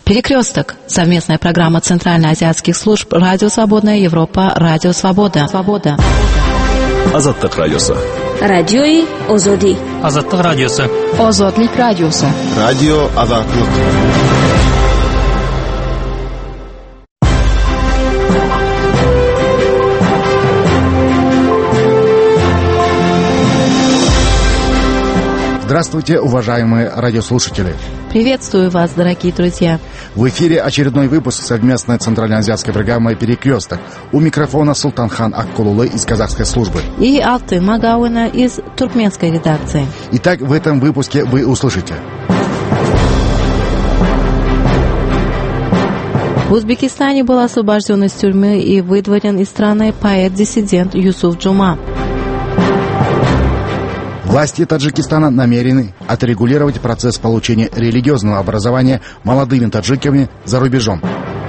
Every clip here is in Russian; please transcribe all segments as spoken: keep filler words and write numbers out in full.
Перекресток. Совместная программа Центральноазиатских служб Радио Свободная Европа, Радио Свобода. Свобода. Азаттык радиосы. Радиои Озоди. Азаттык радиосы. Озодлик радиосы. Радио Азаттык. Здравствуйте, уважаемые радиослушатели. Приветствую вас, дорогие друзья. В эфире очередной выпуск совместной центральноазиатской программы «Перекресток». У микрофона Султанхан Аккулулы из казахской службы. И Алтын Магауина из туркменской редакции. Итак, в этом выпуске вы услышите. В Узбекистане был освобожден из тюрьмы и выдворен из страны поэт-диссидент Юсуф Джума. Власти Таджикистана намерены отрегулировать процесс получения религиозного образования молодыми таджиками за рубежом.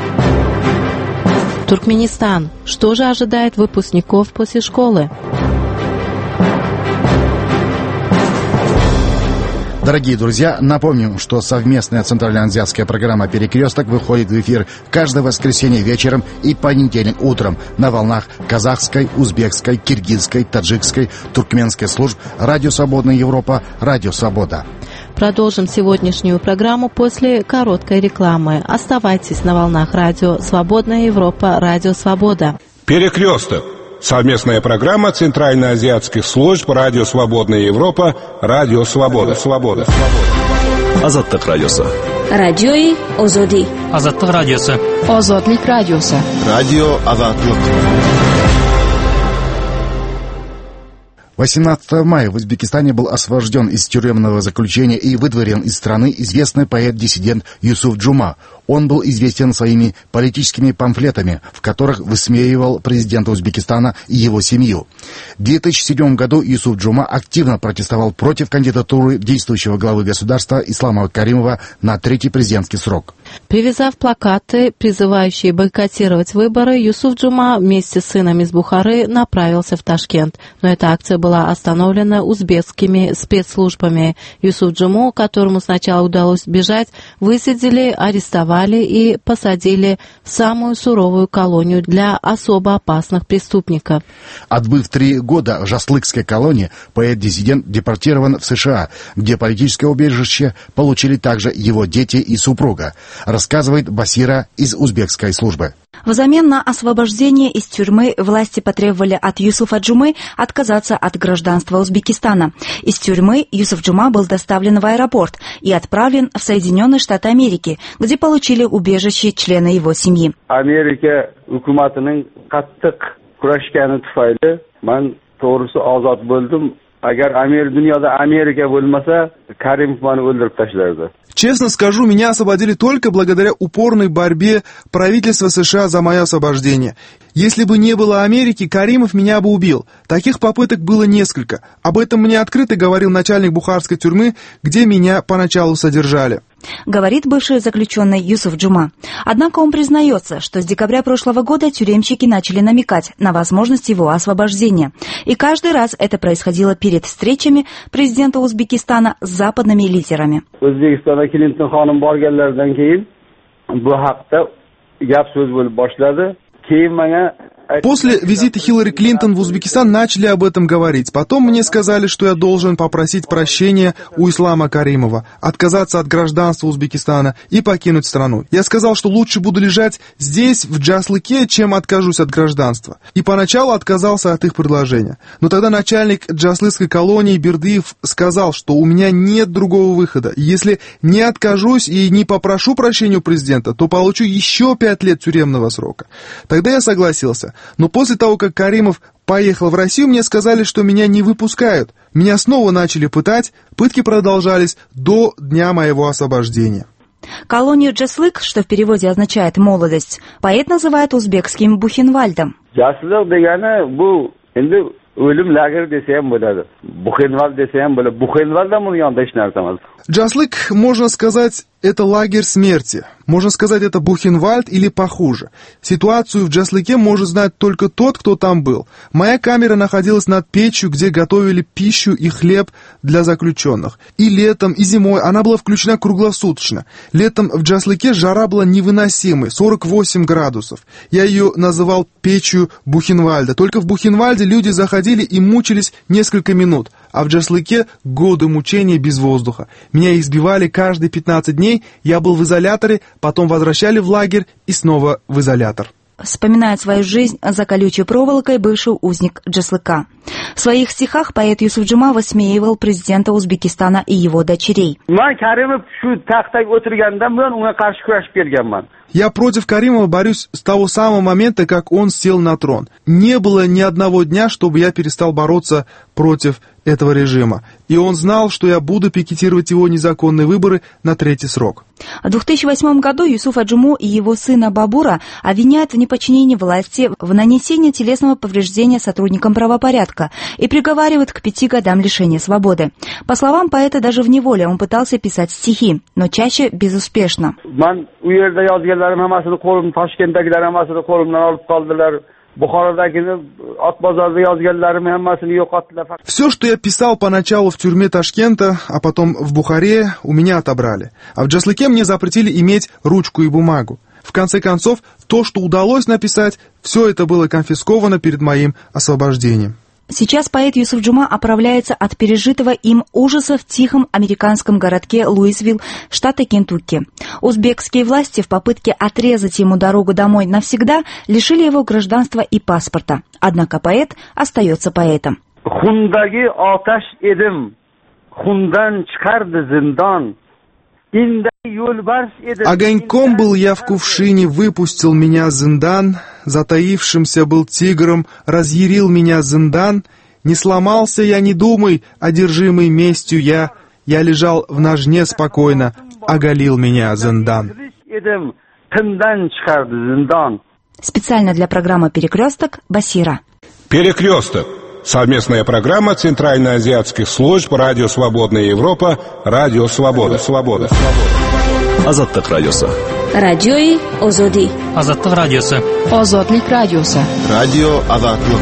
Туркменистан. Что же ожидает выпускников после школы? Дорогие друзья, напомню, что совместная центральноазиатская программа «Перекресток» выходит в эфир каждое воскресенье вечером и понедельник утром на волнах казахской, узбекской, киргизской, таджикской, туркменской служб Радио Свободная Европа, Радио Свобода. Продолжим сегодняшнюю программу после короткой рекламы. Оставайтесь на волнах Радио Свободная Европа, Радио Свобода. «Перекресток». Совместная программа Центральноазиатских служб Радио Свободная Европа, Радио Свобода. Свобода. Азаттык радиосы. Радиои Озоди. Азаттык радиосы. Озодлик радиосы. Радио Азаттык. восемнадцатого мая в Узбекистане был освобожден из тюремного заключения и выдворен из страны известный поэт-диссидент Юсуф Джума. Он был известен своими политическими памфлетами, в которых высмеивал президента Узбекистана и его семью. В две тысячи седьмом году Юсуф Джума активно протестовал против кандидатуры действующего главы государства Ислама Каримова на третий президентский срок. Привязав плакаты, призывающие бойкотировать выборы, Юсуф Джума вместе с сыном из Бухары направился в Ташкент. Но эта акция была остановлена узбекскими спецслужбами. Юсуф Джуму, которому сначала удалось бежать, высадили, арестовали и посадили в самую суровую колонию для особо опасных преступников. Отбыв три года в Жаслыкской колонии, поэт-диссидент депортирован в США, где политическое убежище получили также его дети и супруга, рассказывает Басира из узбекской службы. Взамен на освобождение из тюрьмы власти потребовали от Юсуфа Джумы отказаться от гражданства Узбекистана. Из тюрьмы Юсуф Джума был доставлен в аэропорт и отправлен в Соединенные Штаты Америки, где получили убежище члены его семьи. Америка hukumatining qattiq kurashgani tufayli men to'g'risi ozod bo'ldim. Agar Amerika dunyoda Amerika bo'lmasa, Karimov meni o'ldirib tashlardi. Честно скажу, меня освободили только благодаря упорной борьбе правительства США за мое освобождение. Если бы не было Америки, Каримов меня бы убил. Таких попыток было несколько. Об этом мне открыто говорил начальник бухарской тюрьмы, где меня поначалу содержали. Говорит бывший заключенный Юсуф Джума. Однако он признается, что с декабря прошлого года тюремщики начали намекать на возможность его освобождения. И каждый раз это происходило перед встречами президента Узбекистана с западными лидерами. O'zbekistonda Clinton xonim borganlaridan keyin bu haqda gap so'z bo'lib boshladi. Keyin menga После визита Хиллари Клинтон в Узбекистан начали об этом говорить. Потом мне сказали, что я должен попросить прощения у Ислама Каримова, отказаться от гражданства Узбекистана и покинуть страну. Я сказал, что лучше буду лежать здесь, в Жаслыке, чем откажусь от гражданства. И поначалу отказался от их предложения. Но тогда начальник Жаслыкской колонии Бердыев сказал, что у меня нет другого выхода. Если не откажусь и не попрошу прощения у президента, то получу еще пять лет тюремного срока. Тогда я согласился. Но после того, как Каримов поехал в Россию, мне сказали, что меня не выпускают. Меня снова начали пытать, пытки продолжались до дня моего освобождения. Колонию Жаслык, что в переводе означает «молодость», поэт называет узбекским Бухенвальдом. O'lim lager desa ham bo'ladi. Buxenvald desa ham bo'ladi. Buxenvalddan buni yonida hech narsa emas. Жаслык, можно сказать, Это лагерь смерти. Можно сказать, это Бухенвальд или похуже. Ситуацию в Джаслыке может знать только тот, кто там был. Моя камера находилась над печью, где готовили пищу и хлеб для заключенных. И летом, и зимой она была включена круглосуточно. Летом в Джаслыке жара была невыносимой, сорок восемь градусов. Я ее называл печью Бухенвальда. Только в Бухенвальде люди заходили и мучились несколько минут, а в Джаслыке годы мучений без воздуха. Меня избивали каждые пятнадцать дней, я был в изоляторе, потом возвращали в лагерь и снова в изолятор. Вспоминает свою жизнь за колючей проволокой бывший узник Джаслыка. В своих стихах поэт Юсуф Джума высмеивал президента Узбекистана и его дочерей. Я против Каримова борюсь с того самого момента, как он сел на трон. Не было ни одного дня, чтобы я перестал бороться против этого режима. И он знал, что я буду пикетировать его незаконные выборы на третий срок. В две тысячи восьмом году Юсуфа Джуму и его сына Бабура обвиняют в неподчинении власти, в нанесении телесного повреждения сотрудникам правопорядка и приговаривают к пяти годам лишения свободы. По словам поэта, даже в неволе он пытался писать стихи, но чаще безуспешно. Все, что я писал поначалу в тюрьме Ташкента, а потом в Бухаре, у меня отобрали. А в Джаслыке мне запретили иметь ручку и бумагу. В конце концов, то, что удалось написать, все это было конфисковано перед моим освобождением. Сейчас поэт Юсуф Джума оправляется от пережитого им ужаса в тихом американском городке Луисвилл, штата Кентукки. Узбекские власти в попытке отрезать ему дорогу домой навсегда лишили его гражданства и паспорта. Однако поэт остается поэтом. Огоньком был я в кувшине, выпустил меня зиндан, затаившимся был тигром, разъярил меня зиндан. Не сломался я, не думай, одержимый местью я, я лежал в ножне спокойно, оголил меня зиндан. Специально для программы «Перекресток» Басира. «Перекресток». Совместная программа Центральноазиатских служб «Радио Свободная Европа», «Радио Свобода». Свобода. Азаттык радиосы. Радиои Озоди. Азаттык радиосы. Озодлик радиосы. Радио Азаттык.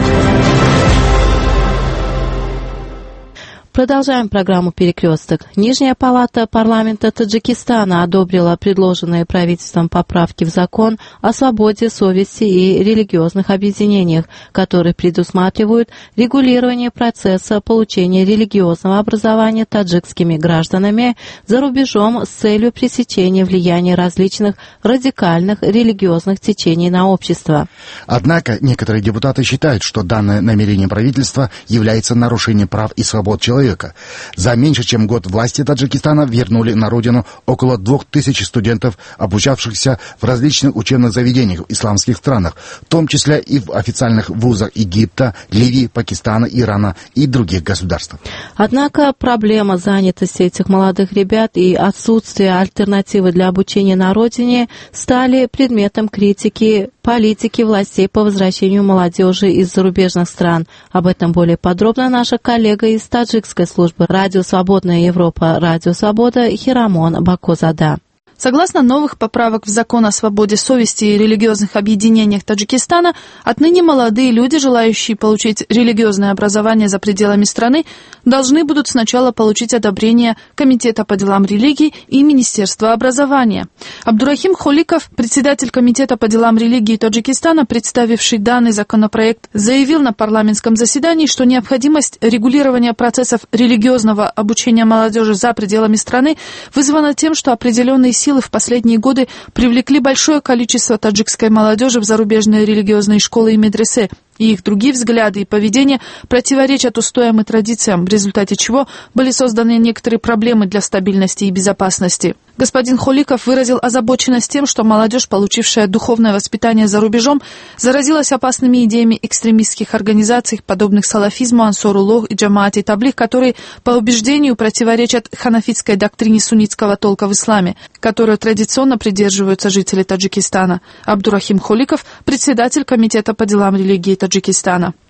Продолжаем программу «Перекресток». Нижняя палата парламента Таджикистана одобрила предложенные правительством поправки в закон о свободе совести и религиозных объединениях, которые предусматривают регулирование процесса получения религиозного образования таджикскими гражданами за рубежом с целью пресечения влияния различных радикальных религиозных течений на общество. Однако некоторые депутаты считают, что данное намерение правительства является нарушением прав и свобод человека. За меньше чем год власти Таджикистана вернули на родину около двух тысяч студентов, обучавшихся в различных учебных заведениях в исламских странах, в том числе и в официальных вузах Египта, Ливии, Пакистана, Ирана и других государств. Однако проблема занятости этих молодых ребят и отсутствие альтернативы для обучения на родине стали предметом критики политики властей по возвращению молодежи из зарубежных стран. Об этом более подробно наша коллега из таджикской службы «Радио Свободная Европа», «Радио Свобода» Хирамон Бакозада. Согласно новых поправок в закон о свободе совести и религиозных объединениях Таджикистана, отныне молодые люди, желающие получить религиозное образование за пределами страны, должны будут сначала получить одобрение Комитета по делам религий и Министерства образования. Абдурахим Холиков, председатель Комитета по делам религии Таджикистана, представивший данный законопроект, заявил на парламентском заседании, что необходимость регулирования процессов религиозного обучения молодежи за пределами страны вызвана тем, что определенные силы силы в последние годы привлекли большое количество таджикской молодежи в зарубежные религиозные школы и медресе, и их другие взгляды и поведение противоречат устоям и традициям, в результате чего были созданы некоторые проблемы для стабильности и безопасности. Господин Холиков выразил озабоченность тем, что молодежь, получившая духовное воспитание за рубежом, заразилась опасными идеями экстремистских организаций, подобных салафизму, Ансоруллох и Джамаати Таблих, которые, по убеждению, противоречат ханафитской доктрине суннитского толка в исламе, которую традиционно придерживаются жители Таджикистана. Абдурахим Холиков, председатель Комитета по делам религии Таджикистана.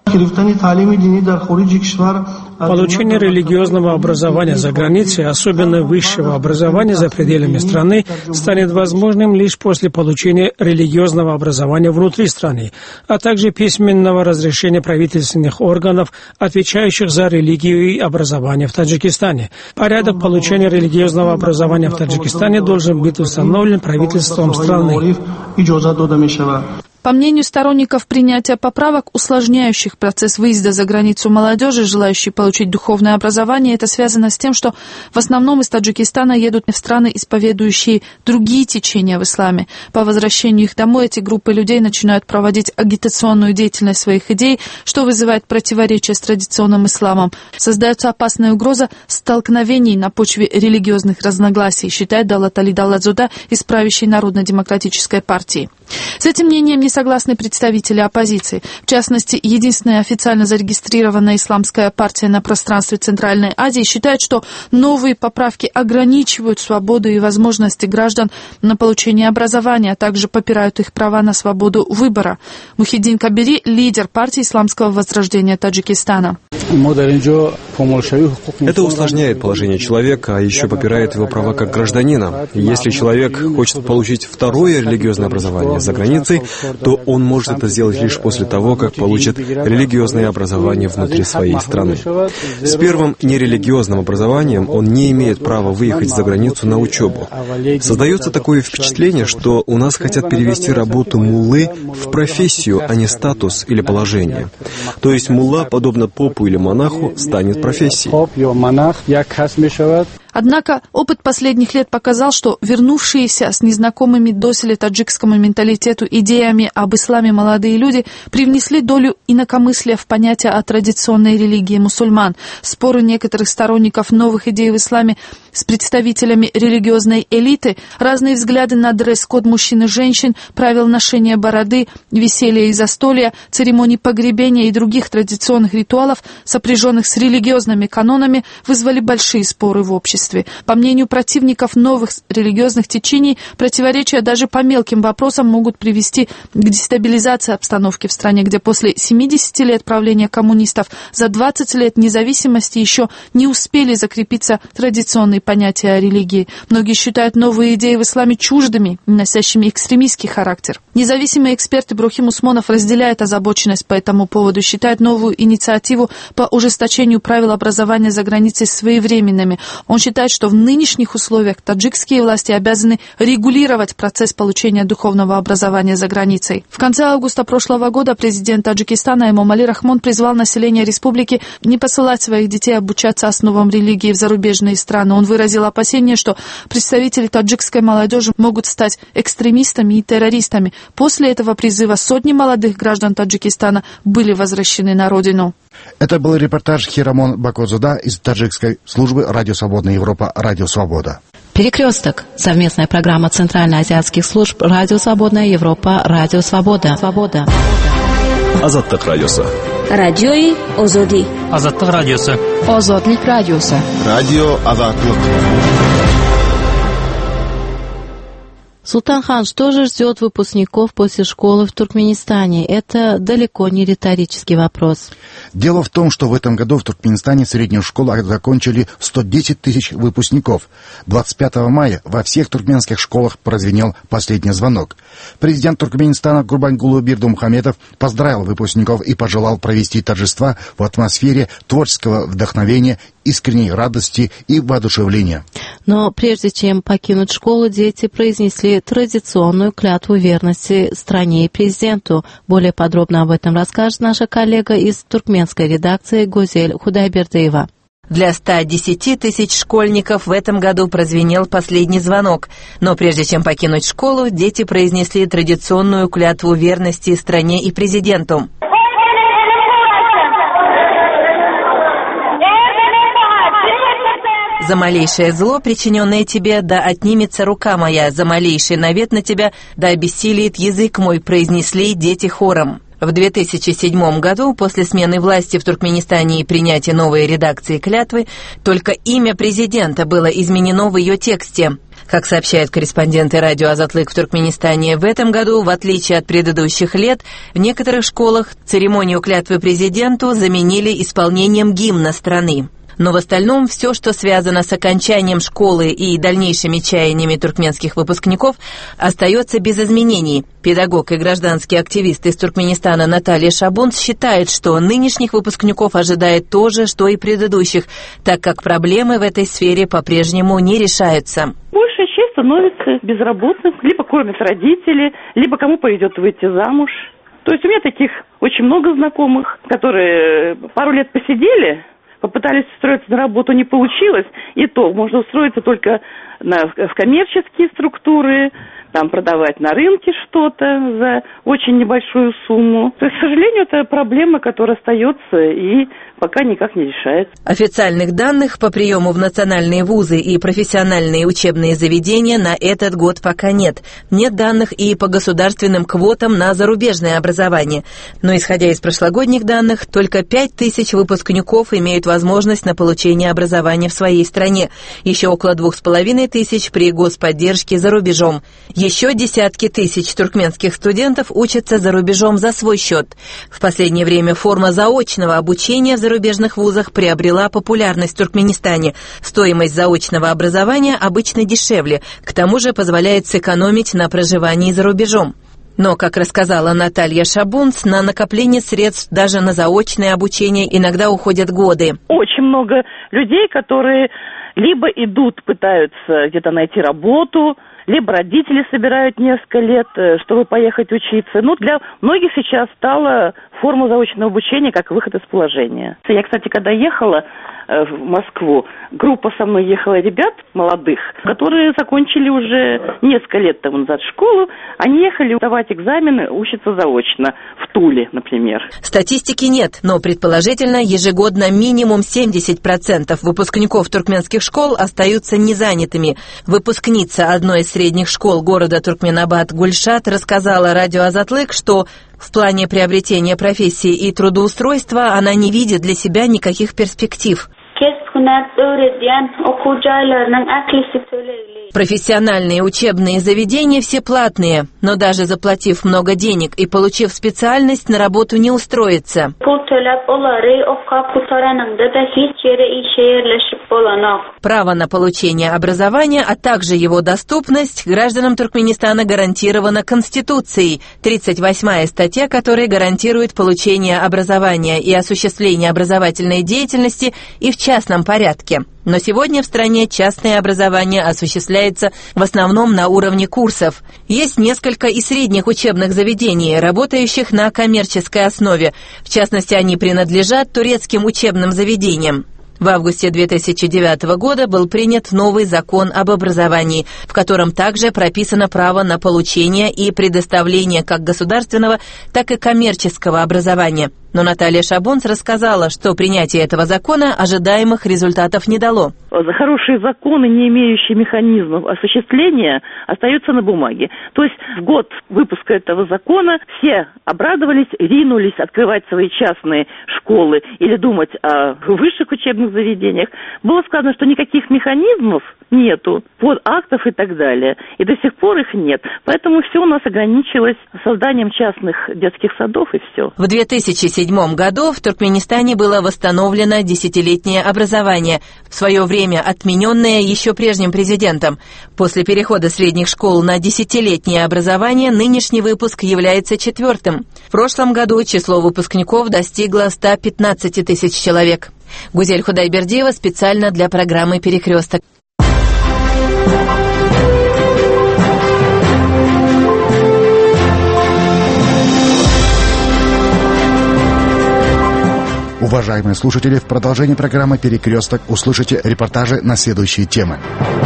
Получение религиозного образования за границей, особенно высшего образования за пределами страны, станет возможным лишь после получения религиозного образования внутри страны, а также письменного разрешения правительственных органов, отвечающих за религию и образование в Таджикистане. Порядок получения религиозного образования в Таджикистане должен быть установлен правительством страны. По мнению сторонников принятия поправок, усложняющих процесс выезда за границу молодежи, желающей получить духовное образование, это связано с тем, что в основном из Таджикистана едут в страны, исповедующие другие течения в исламе. По возвращению их домой эти группы людей начинают проводить агитационную деятельность своих идей, что вызывает противоречие с традиционным исламом. Создается опасная угроза столкновений на почве религиозных разногласий, считает Даллат Али Даллатзода из правящей Народно-демократической партии. С этим мнением не согласны представители оппозиции. В частности, единственная официально зарегистрированная исламская партия на пространстве Центральной Азии считает, что новые поправки ограничивают свободу и возможности граждан на получение образования, а также попирают их права на свободу выбора. Мухиддин Кабири – лидер партии исламского возрождения Таджикистана. Это усложняет положение человека, а еще попирает его права как гражданина. Если человек хочет получить второе религиозное образование за границей, то он может это сделать лишь после того, как получит религиозное образование внутри своей страны. С первым нерелигиозным образованием он не имеет права выехать за границу на учебу. Создается такое впечатление, что у нас хотят перевести работу муллы в профессию, а не статус или положение. То есть мулла, подобно попу или монаху, станет профессией. Однако опыт последних лет показал, что вернувшиеся с незнакомыми доселе таджикскому менталитету идеями об исламе молодые люди привнесли долю инакомыслия в понятие о традиционной религии мусульман. Споры некоторых сторонников новых идей в исламе с представителями религиозной элиты, разные взгляды на дресс-код мужчин и женщин, правила ношения бороды, веселья и застолья, церемоний погребения и других традиционных ритуалов, сопряженных с религиозными канонами, вызвали большие споры в обществе. По мнению противников новых религиозных течений, противоречия даже по мелким вопросам могут привести к дестабилизации обстановки в стране, где после семидесяти лет правления коммунистов за двадцать лет независимости еще не успели закрепиться традиционные понятия о религии. Многие считают новые идеи в исламе чуждыми, носящими экстремистский характер. Независимый эксперт Иброхим Усмонов разделяет озабоченность по этому поводу, считает новую инициативу по ужесточению правил образования за границей своевременными. Он считает, что в нынешних условиях таджикские власти обязаны регулировать процесс получения духовного образования за границей. В конце августа прошлого года президент Таджикистана Эмомали Рахмон призвал население республики не посылать своих детей обучаться основам религии в зарубежные страны. Он выразил опасение, что представители таджикской молодежи могут стать экстремистами и террористами. После этого призыва сотни молодых граждан Таджикистана были возвращены на родину. Это был репортаж Хирамон Бакозуда из таджикской службы «Радио Свободная Европа», «Радио Свобода». Перекресток. Совместная программа Центральноазиатских служб «Радио Свободная Европа», «Радио Свобода». Свобода. Азаттык радиосы. Радиои Озоди. Азаттык радиосы. Озодлик радиосы. Радио Азаттык. Султанхан, что же ждет выпускников после школы в Туркменистане? Это далеко не риторический вопрос. Дело в том, что в этом году в Туркменистане среднюю школу закончили сто десять тысяч выпускников. двадцать пятого мая во всех туркменских школах прозвенел последний звонок. Президент Туркменистана Гурбангулы Бердымухамедов поздравил выпускников и пожелал провести торжества в атмосфере творческого вдохновения, искренней радости и воодушевления. Но прежде чем покинуть школу, дети произнесли традиционную клятву верности стране и президенту. Более подробно об этом расскажет наша коллега из туркменской редакции Гузель Худайбердиева. Для ста десяти тысяч школьников в этом году прозвенел последний звонок. Но прежде чем покинуть школу, дети произнесли традиционную клятву верности стране и президенту. «За малейшее зло, причиненное тебе, да отнимется рука моя, за малейший навет на тебя, да обессилит язык мой», произнесли дети хором. В две тысячи седьмом году, после смены власти в Туркменистане и принятия новой редакции клятвы, только имя президента было изменено в ее тексте. Как сообщают корреспонденты радио «Азатлык» в Туркменистане, в этом году, в отличие от предыдущих лет, в некоторых школах церемонию клятвы президенту заменили исполнением гимна страны. Но в остальном все, что связано с окончанием школы и дальнейшими чаяниями туркменских выпускников, остается без изменений. Педагог и гражданский активист из Туркменистана Наталья Шабунц считает, что нынешних выпускников ожидает то же, что и предыдущих, так как проблемы в этой сфере по-прежнему не решаются. Большая часть становится безработным, либо кормят родители, либо кому повезет выйти замуж. То есть у меня таких очень много знакомых, которые пару лет посидели, попытались устроиться на работу, не получилось, и то можно устроиться только на, в коммерческие структуры, там продавать на рынке что-то за очень небольшую сумму. То есть, к сожалению, это проблема, которая остается и пока никак не решается. Официальных данных по приему в национальные вузы и профессиональные учебные заведения на этот год пока нет. Нет данных и по государственным квотам на зарубежное образование. Но, исходя из прошлогодних данных, только пять тысяч выпускников имеют возможность на получение образования в своей стране. Еще около двух с половиной тысяч при господдержке за рубежом. Еще десятки тысяч туркменских студентов учатся за рубежом за свой счет. В последнее время форма заочного обучения в зарубежных вузах приобрела популярность в Туркменистане. Стоимость заочного образования обычно дешевле, к тому же позволяет сэкономить на проживании за рубежом. Но, как рассказала Наталья Шабунц, на накопление средств даже на заочное обучение иногда уходят годы. Очень много людей, которые либо идут, пытаются где-то найти работу, либо родители собирают несколько лет, чтобы поехать учиться. Ну, для многих сейчас стала форма заочного обучения как выход из положения. Я, кстати, когда ехала в Москву, группа со мной ехала ребят молодых, которые закончили уже несколько лет тому назад школу. Они ехали сдавать экзамены, учиться заочно в Туле, например. Статистики нет, но предположительно ежегодно минимум семьдесят процентов выпускников туркменских школ остаются незанятыми. Выпускница одной из средних школ города Туркменабад Гульшат рассказала радио «Азатлык», что в плане приобретения профессии и трудоустройства она не видит для себя никаких перспектив. Профессиональные учебные заведения все платные, но даже заплатив много денег и получив специальность, на работу не устроиться. Право на получение образования, а также его доступность гражданам Туркменистана гарантировано Конституцией, тридцать восьмая статья которой гарантирует получение образования и осуществление образовательной деятельности и в частном порядке. Но сегодня в стране частное образование осуществляется в основном на уровне курсов. Есть несколько и средних учебных заведений, работающих на коммерческой основе. В частности, они принадлежат турецким учебным заведениям. В августе две тысячи девятого года был принят новый закон об образовании, в котором также прописано право на получение и предоставление как государственного, так и коммерческого образования. Но Наталья Шабунц рассказала, что принятие этого закона ожидаемых результатов не дало. Хорошие законы, не имеющие механизмов осуществления, остаются на бумаге. То есть в год выпуска этого закона все обрадовались, ринулись открывать свои частные школы или думать о высших учебных заведениях. Было сказано, что никаких механизмов нету, под актов и так далее. И до сих пор их нет. Поэтому все у нас ограничилось созданием частных детских садов и все. В две тысячи седьмом году в Туркменистане было восстановлено десятилетнее образование, в свое время отмененное еще прежним президентом. После перехода средних школ на десятилетнее образование нынешний выпуск является четвертым. В прошлом году число выпускников достигло ста пятнадцати тысяч человек. Гузель Худайбердиева специально для программы «Перекресток». Уважаемые слушатели, в продолжении программы «Перекресток» услышите репортажи на следующие темы.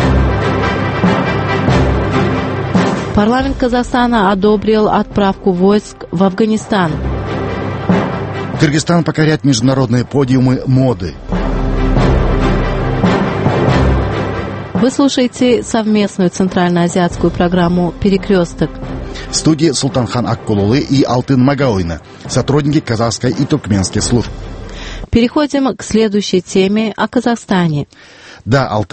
Парламент Казахстана одобрил отправку войск в Афганистан. Кыргызстан покоряет международные подиумы моды. Вы слушаете совместную центральноазиатскую программу «Перекресток». В студии Султанхан Аккулулы и Алтын Магауина, сотрудники казахской и туркменской служб. Переходим к следующей теме о Казахстане. Да, Алтын.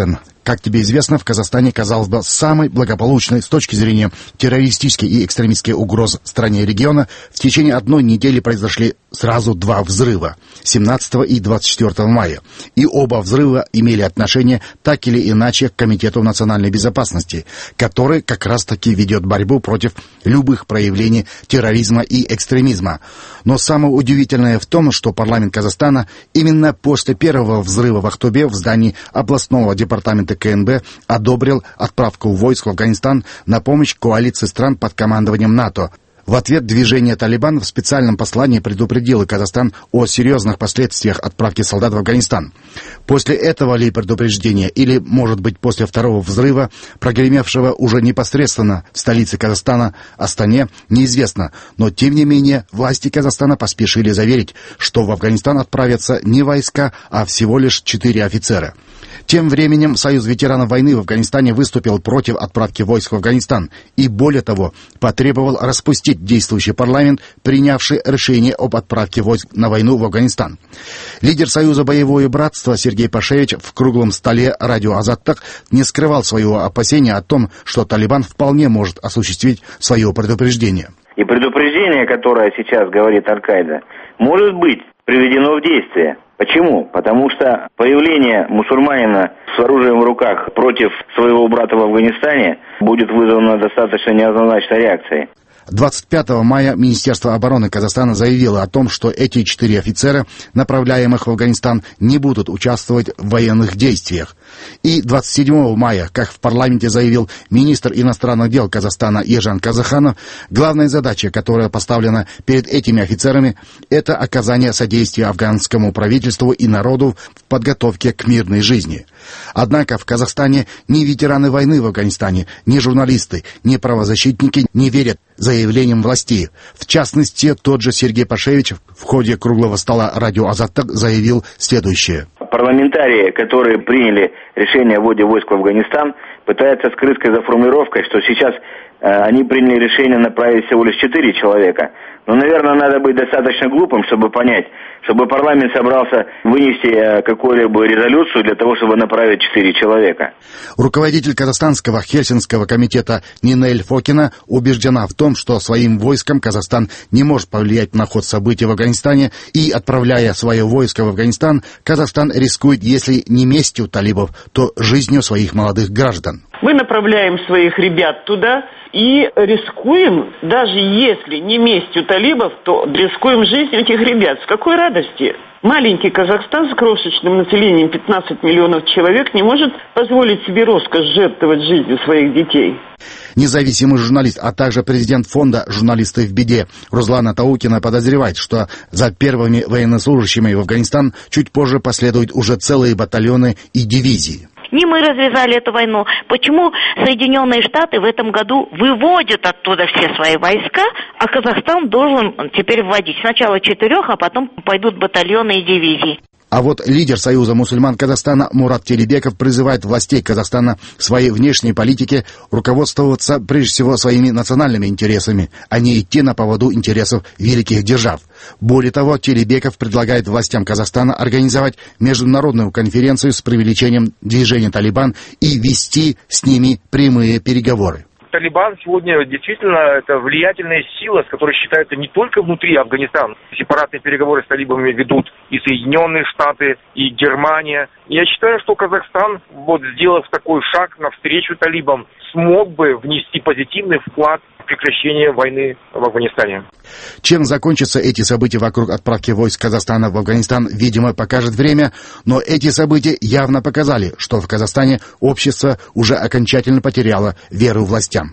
Как тебе известно, в Казахстане, казалось бы, самой благополучной с точки зрения террористических и экстремистских угроз стране и региона, в течение одной недели произошли сразу два взрыва — семнадцатого и двадцать четвёртого мая. И оба взрыва имели отношение так или иначе к Комитету национальной безопасности, который как раз-таки ведет борьбу против любых проявлений терроризма и экстремизма. Но самое удивительное в том, что парламент Казахстана именно после первого взрыва в Ахтубе в здании областного департамента ка эн бэ одобрил отправку войск в Афганистан на помощь коалиции стран под командованием НАТО. В ответ движение «Талибан» в специальном послании предупредило Казахстан о серьезных последствиях отправки солдат в Афганистан. После этого ли предупреждения, или, может быть, после второго взрыва, прогремевшего уже непосредственно в столице Казахстана, Астане, неизвестно. Но, тем не менее, власти Казахстана поспешили заверить, что в Афганистан отправятся не войска, а всего лишь четыре офицера. Тем временем Союз ветеранов войны в Афганистане выступил против отправки войск в Афганистан и, более того, потребовал распустить действующий парламент, принявший решение об отправке войск на войну в Афганистан. Лидер Союза «Боевое братство» Сергей Пашевич в круглом столе радио «Азаттык» не скрывал своего опасения о том, что Талибан вполне может осуществить свое предупреждение. И предупреждение, которое сейчас говорит Аль-Каида, может быть приведено в действие. Почему? Потому что появление мусульманина с оружием в руках против своего брата в Афганистане будет вызвано достаточно неоднозначной реакцией. двадцать пятого мая Министерство обороны Казахстана заявило о том, что эти четыре офицера, направляемых в Афганистан, не будут участвовать в военных действиях. И двадцать седьмого мая, как в парламенте заявил министр иностранных дел Казахстана Ержан Казаханов, главная задача, которая поставлена перед этими офицерами, это оказание содействия афганскому правительству и народу в подготовке к мирной жизни. Однако в Казахстане ни ветераны войны в Афганистане, ни журналисты, ни правозащитники не верят заявлениям властей. В частности, тот же Сергей Пашевич в ходе круглого стола радио «Азаттык» заявил следующее. Парламентарии, которые приняли решение о вводе войск в Афганистан, пытаются скрыть за формулировкой, что сейчас э, они приняли решение направить всего лишь четыре человека. Но, наверное, надо быть достаточно глупым, чтобы понять, чтобы парламент собрался вынести э, какую-либо резолюцию для того, чтобы направить четыре человека. Руководитель Казахстанского Хельсинского комитета Нинель Фокина убеждена в том, что своим войском Казахстан не может повлиять на ход событий в Афганистане, и, отправляя свое войско в Афганистан, Казахстан рискует, если не местью талибов, то жизнью своих молодых граждан. Мы направляем своих ребят туда и рискуем, даже если не местью талибов, то рискуем жизнью этих ребят. С какой радости? Маленький Казахстан с крошечным населением пятнадцать миллионов человек не может позволить себе роскошь жертвовать жизнью своих детей. Независимый журналист, а также президент фонда «Журналисты в беде» Руслана Таукина подозревает, что за первыми военнослужащими в Афганистан чуть позже последуют уже целые батальоны и дивизии. Не мы развязали эту войну. Почему Соединенные Штаты в этом году выводят оттуда все свои войска, а Казахстан должен теперь вводить сначала четырех, а потом пойдут батальоны и дивизии? А вот лидер Союза мусульман Казахстана Мурат Телебеков призывает властей Казахстана в своей внешней политике руководствоваться прежде всего своими национальными интересами, а не идти на поводу интересов великих держав. Более того, Телебеков предлагает властям Казахстана организовать международную конференцию с привлечением движения «Талибан» и вести с ними прямые переговоры. Талибан сегодня действительно это влиятельная сила, с которой считаются не только внутри Афганистана. Сепаратные переговоры с талибами ведут и Соединенные Штаты, и Германия. Я считаю, что Казахстан, вот сделав такой шаг навстречу талибам, смог бы внести позитивный вклад в прекращение войны в Афганистане. Чем закончатся эти события вокруг отправки войск Казахстана в Афганистан, видимо, покажет время, но эти события явно показали, что в Казахстане общество уже окончательно потеряло веру властям.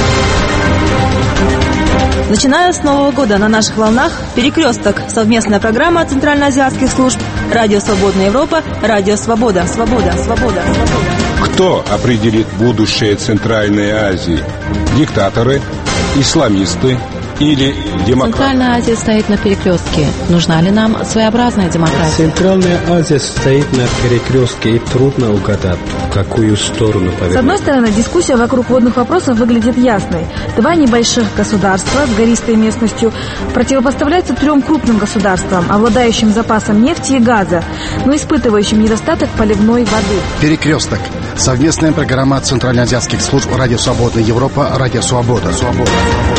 Начиная с Нового года на наших волнах «Перекресток» — совместная программа центральноазиатских служб «Радио Свободная Европа», «Радио Свобода». Свобода, свобода, свобода. Кто определит будущее Центральной Азии? Диктаторы, исламисты или демократ? Центральная Азия стоит на перекрестке. Нужна ли нам своеобразная демократия? Центральная Азия стоит на перекрестке, и трудно угадать, в какую сторону повернуть. С одной стороны, дискуссия вокруг водных вопросов выглядит ясной. Два небольших государства с гористой местностью противопоставляются трем крупным государствам, обладающим запасом нефти и газа, но испытывающим недостаток поливной воды. Перекресток. Совместная программа центральноазиатских служб «Радио Свободная Европа», «Радио Свобода». Свобода.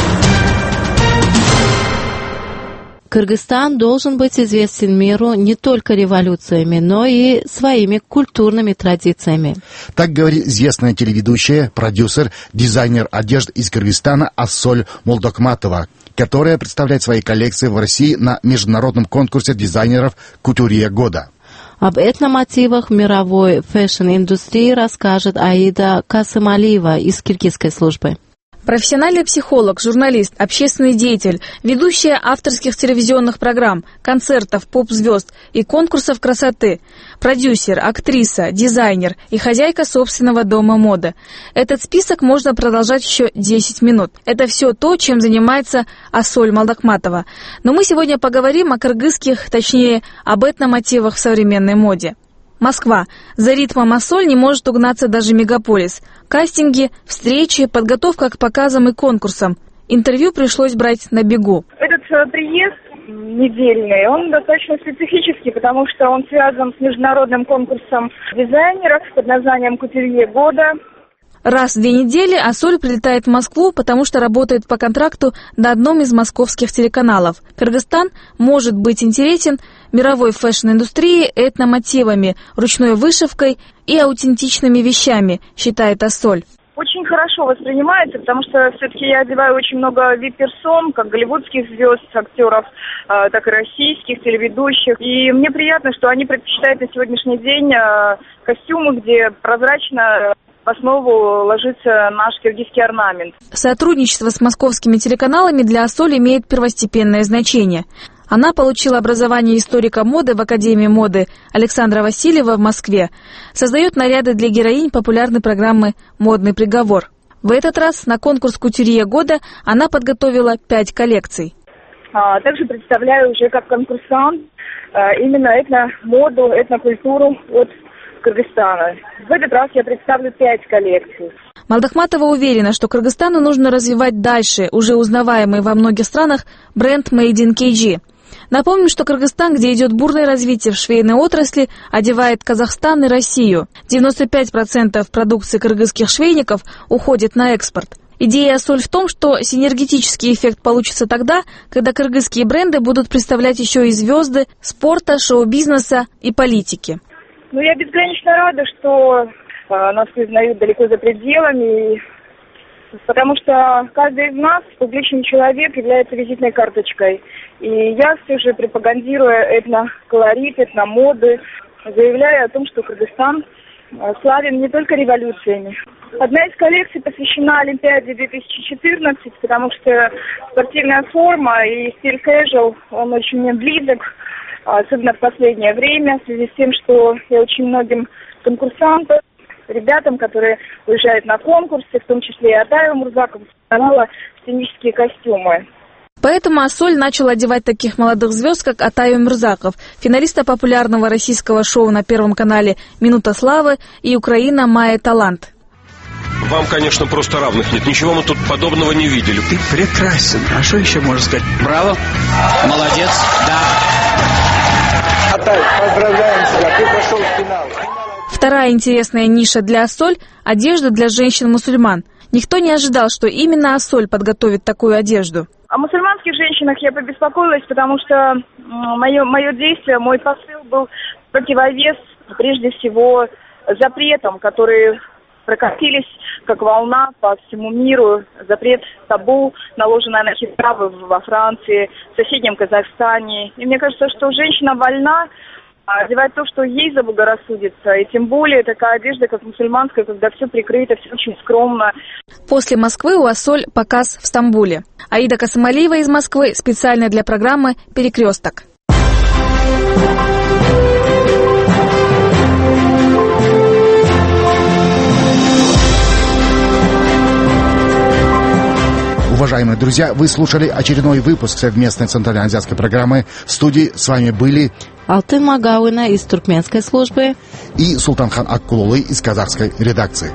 Кыргызстан должен быть известен миру не только революциями, но и своими культурными традициями. Так говорит известная телеведущая, продюсер, дизайнер одежды из Кыргызстана Ассоль Молдокматова, которая представляет свои коллекции в России на международном конкурсе дизайнеров «Кутюрье года». Об этномотивах мировой фэшн-индустрии расскажет Аида Касымалиева из киргизской службы. Профессиональный психолог, журналист, общественный деятель, ведущая авторских телевизионных программ, концертов, поп-звезд и конкурсов красоты, продюсер, актриса, дизайнер и хозяйка собственного дома моды. Этот список можно продолжать еще десять минут. Это все то, чем занимается Ассоль Молдокматова. Но мы сегодня поговорим о кыргызских, точнее, об этномотивах в современной моде. Москва. За ритмом Ассоль не может угнаться даже мегаполис. Кастинги, встречи, подготовка к показам и конкурсам. Интервью пришлось брать на бегу. Этот приезд недельный, он достаточно специфический, потому что он связан с международным конкурсом дизайнеров под названием «Кутюрье года». Раз в две недели Ассоль прилетает в Москву, потому что работает по контракту на одном из московских телеканалов. Кыргызстан может быть интересен мировой фэшн-индустрии этномотивами, ручной вышивкой и аутентичными вещами, считает Ассоль. Очень хорошо воспринимается, потому что все-таки я одеваю очень много вип-персон, как голливудских звезд, актеров, так и российских, телеведущих. И мне приятно, что они предпочитают на сегодняшний день костюмы, где прозрачно в основу ложится наш киргизский орнамент. Сотрудничество с московскими телеканалами для Ассоль имеет первостепенное значение. Она получила образование историка моды в Академии моды Александра Васильева в Москве. Создает наряды для героинь популярной программы «Модный приговор». В этот раз на конкурс «Кутюрье года» она подготовила пять коллекций. А, также представляю уже как конкурсант а, именно этномоду, этнокультуру от Кыргызстана. В этот раз я представлю пять коллекций. Молдокматова уверена, что Кыргызстану нужно развивать дальше уже узнаваемый во многих странах бренд Made in кей джи. Напомним, что Кыргызстан, где идет бурное развитие в швейной отрасли, одевает Казахстан и Россию. девяносто пять процентов продукции кыргызских швейников уходит на экспорт. Идея Ассоль в том, что синергетический эффект получится тогда, когда кыргызские бренды будут представлять еще и звезды спорта, шоу-бизнеса и политики. Ну, я безгранично рада, что э, нас признают далеко за пределами, и, потому что каждый из нас, публичный человек, является визитной карточкой. И я все же пропагандирую этноколорит, этномоды, заявляю о том, что Кыргызстан э, славен не только революциями. Одна из коллекций посвящена Олимпиаде две тысячи четырнадцать, потому что спортивная форма и стиль casual, он очень мне близок. Особенно в последнее время, в связи с тем, что я очень многим конкурсантам, ребятам, которые уезжают на конкурсы, в том числе и Атаю Мурзакову, давала сценические костюмы. Поэтому Ассоль начала одевать таких молодых звезд, как Атаю Мурзаков, финалиста популярного российского шоу на Первом канале «Минута славы» и «Украина. Майя Талант». Вам, конечно, просто равных нет. Ничего мы тут подобного не видели. Ты прекрасен. А что еще можно сказать? Браво. Молодец. Да. Атай, поздравляем тебя. Ты прошел в финал. Вторая интересная ниша для Ассоль – одежда для женщин-мусульман. Никто не ожидал, что именно Ассоль подготовит такую одежду. О мусульманских женщинах я побеспокоилась, потому что мое, мое действие, мой посыл был противовес, прежде всего, запретам, которые прокатились как волна по всему миру. Запрет табу, наложенный на хиджабы во Франции, в соседнем Казахстане. И мне кажется, что женщина вольна одевать то, что ей заблагорассудится. И тем более такая одежда, как мусульманская, когда все прикрыто, все очень скромно. После Москвы у Ассоль показ в Стамбуле. Аида Касымалиева из Москвы специально для программы «Перекресток». В Уважаемые друзья, вы слушали очередной выпуск совместной центральноазиатской программы. В студии с вами были Алтын Магауина из туркменской службы и Султанхан Аккулулы из казахской редакции.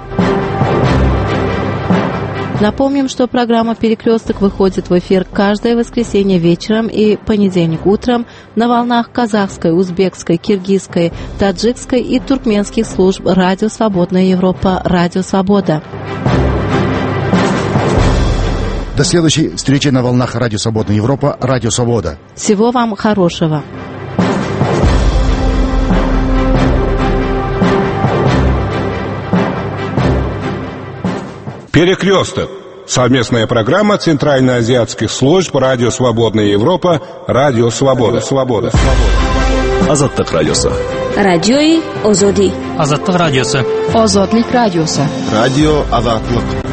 Напомним, что программа «Перекресток» выходит в эфир каждое воскресенье вечером и понедельник утром на волнах казахской, узбекской, киргизской, таджикской и туркменских служб «Радио Свободная Европа», «Радио Свобода». До следующей встречи на волнах Радио Свободная Европа, Радио Свобода. Всего вам хорошего. Перекресток. Совместная программа Центральноазиатских служб Радио Свободная Европа, Радио Свобода. Свобода. Азаттык радиосы. Радиои Озоди. Азаттык радиосы. Озодлик радиосы. Радио Азаттык.